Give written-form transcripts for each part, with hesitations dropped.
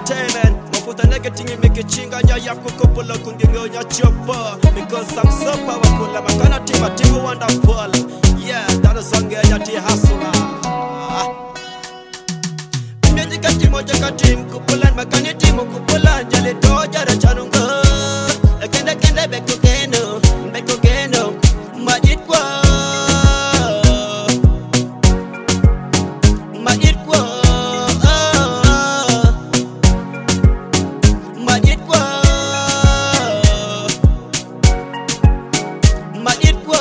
entertainment. Mafuta negative make a chinga nya ya kukopula kungingo nya chopa. Because I'm so powerful, I'm a kind of team wonderful. Yeah, that is song ya ti hustler. Medica moja katim kupulan makani timu kupulan jale toja da chanunga. Kenda beko geno majid kwa majid kwa majid kwa majid kwa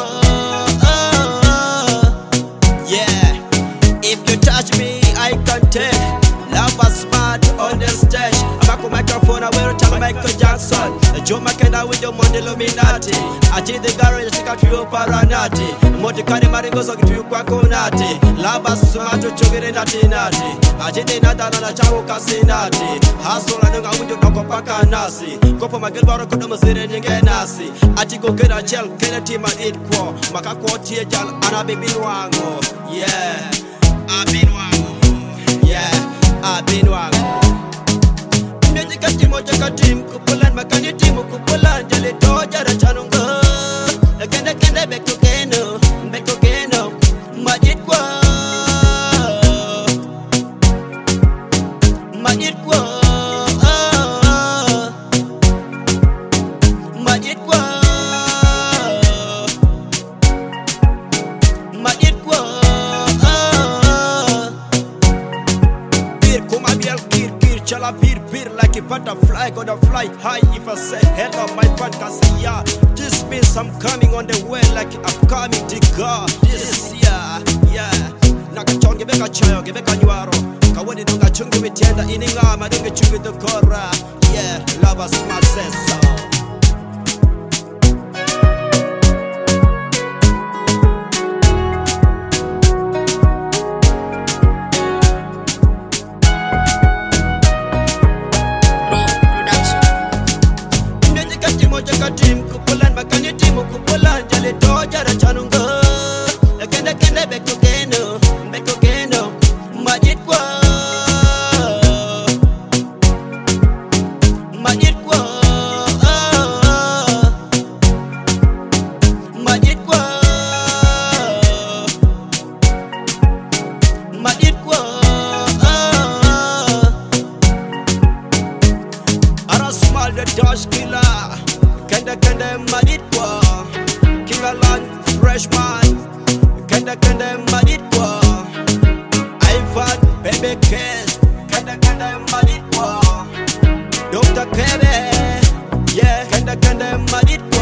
yeah, if you touch me I can tell. Love was smart on the stage. I'm a microphone, I wear a Michael Jackson. Joe McKenna with your Monday Illuminati. I take the garage, I take a few paranati. Moticani Maringos of you Quaconati. Love was smart to chugger nati. I take the Nata and a Chavo Casinati. Hustle and I would go Paka Nasi. Go for my good barrel, Nasi. I take go get a gel, get a team and eat quo. Macako Tiajal, and I be Wango. Yeah, I've been Wango. Yeah. Abinwang Medica moja katim kupulan makani timu kupulan jale toja da chanunga. Kenda beko geno majid kwa majid kwa majid kwa majid kwa Chala bir like a butterfly, gonna fly high if I say hello my fantasy. Yeah, this means I'm coming on the way like upcoming digger. This yeah. Nakachonge beka choyo, beka nyuaro. Kawadi dunga chungi witienda ininga madunga chungi dokora. Yeah, love us my sense. Katim kupulan makani timu kupulan jale toja da chanunga. Kenda beko geno majid kwa majid kwa majid kwa majid kwa Arasmal the Dutch killer. Kenda majid kwa Kingalan freshman. Kenda majid kwa Ivan baby kiss. Kenda majid kwa Dr. Kebe. Yeah, kenda majid kwa